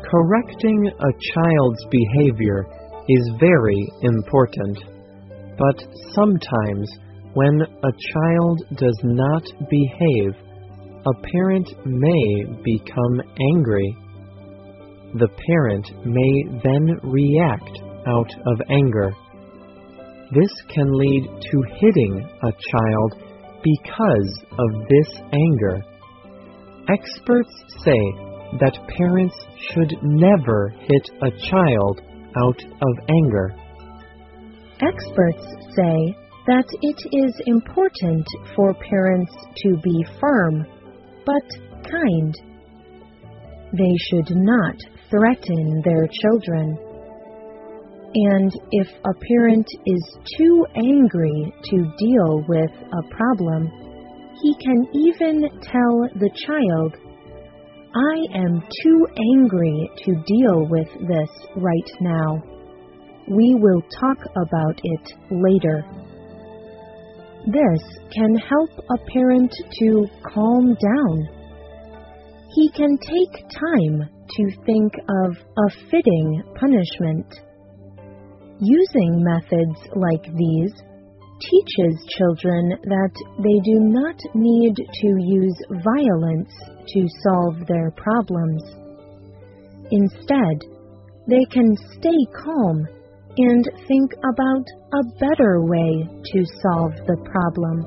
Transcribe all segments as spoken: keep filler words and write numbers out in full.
Correcting a child's behavior is very important, but sometimes when a child does not behave, a parent may become angry. The parent may then react out of anger. This can lead to hitting a child because of this anger. Experts say that parents should never hit a child out of anger. Experts say that it is important for parents to be firm, but kind. They should not threaten their children. And if a parent is too angry to deal with a problem, he can even tell the child, "I am too angry to deal with this right now. We will talk about it later." This can help a parent to calm down. He can take time to think of a fitting punishment. Using methods like these teaches children that they do not need to use violence to solve their problems. Instead, they can stay calm and think about a better way to solve the problem.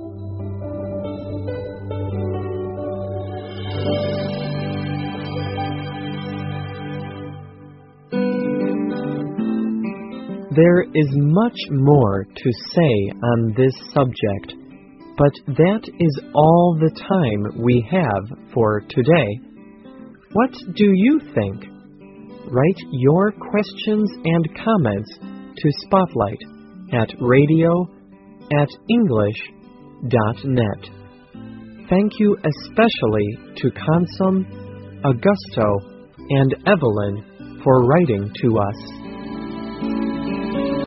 There is much more to say on this subject, but that is all the time we have for today. What do you think? Write your questions and comments to Spotlight at radio at english dot net. Thank you especially to Consum, Augusto, and Evelyn for writing to us.